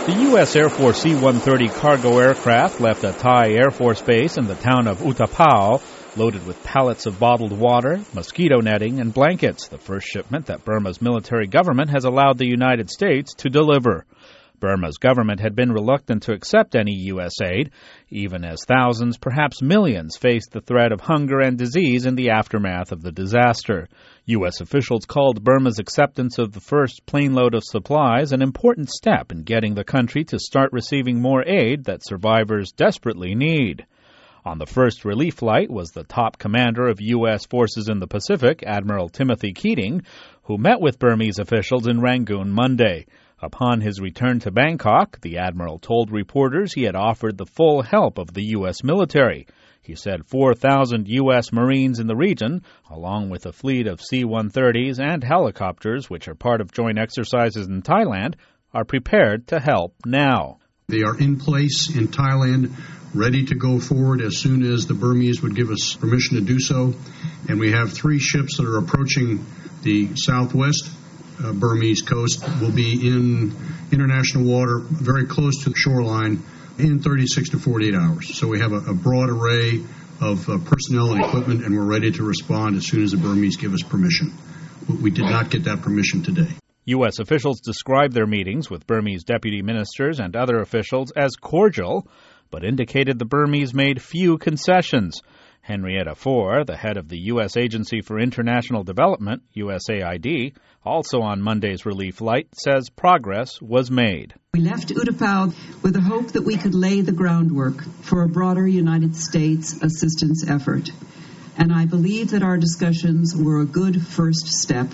The U.S. Air Force C-130 cargo aircraft left a Thai Air Force base in the town of Utapao, loaded with pallets of bottled water, mosquito netting, and blankets, the first shipment that Burma's military government has allowed the United States to deliver. Burma's government had been reluctant to accept any U.S. aid, even as thousands, perhaps millions, faced the threat of hunger and disease in the aftermath of the disaster. U.S. officials called Burma's acceptance of the first plane load of supplies an important step in getting the country to start receiving more aid that survivors desperately need. On the first relief flight was the top commander of U.S. forces in the Pacific, Admiral Timothy Keating, who met with Burmese officials in Rangoon Monday. Upon his return to Bangkok, the admiral told reporters he had offered the full help of the U.S. military. He said 4,000 U.S. Marines in the region, along with a fleet of C-130s and helicopters, which are part of joint exercises in Thailand, are prepared to help now. They are in place in Thailand, ready to go forward as soon as the Burmese would give us permission to do so. And we have 3 ships that are approaching the southwest Burmese coast, will be in international water very close to the shoreline in 36 to 48 hours. So we have a broad array of personnel and equipment, and we're ready to respond as soon as the Burmese give us permission. We did not get that permission today. U.S. officials described their meetings with Burmese deputy ministers and other officials as cordial, but indicated the Burmese made few concessions. Henrietta Fore, the head of the U.S. Agency for International Development, USAID, also on Monday's relief flight, says progress was made. We left Utapao with the hope that we could lay the groundwork for a broader United States assistance effort. And I believe that our discussions were a good first step.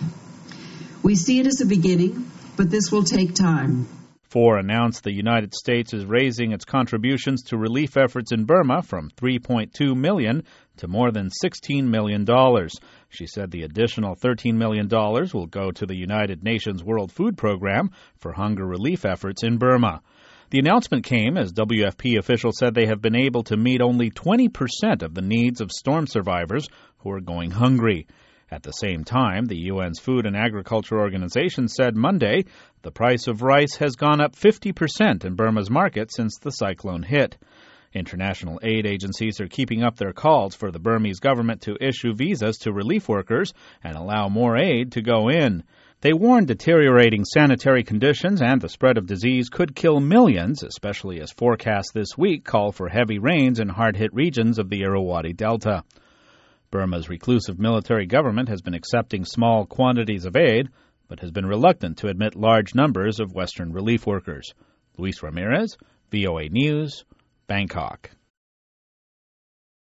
We see it as a beginning, but this will take time. Fore announced the United States is raising its contributions to relief efforts in Burma from $3.2 million to more than $16 million. She said the additional $13 million will go to the United Nations World Food Program for hunger relief efforts in Burma. The announcement came as WFP officials said they have been able to meet only 20% of the needs of storm survivors who are going hungry. At the same time, the UN's Food and Agriculture Organization said Monday the price of rice has gone up 50% in Burma's market since the cyclone hit. International aid agencies are keeping up their calls for the Burmese government to issue visas to relief workers and allow more aid to go in. They warned deteriorating sanitary conditions and the spread of disease could kill millions, especially as forecasts this week call for heavy rains in hard-hit regions of the Irrawaddy Delta. Burma's reclusive military government has been accepting small quantities of aid, but has been reluctant to admit large numbers of Western relief workers. Luis Ramirez, VOA News, Bangkok.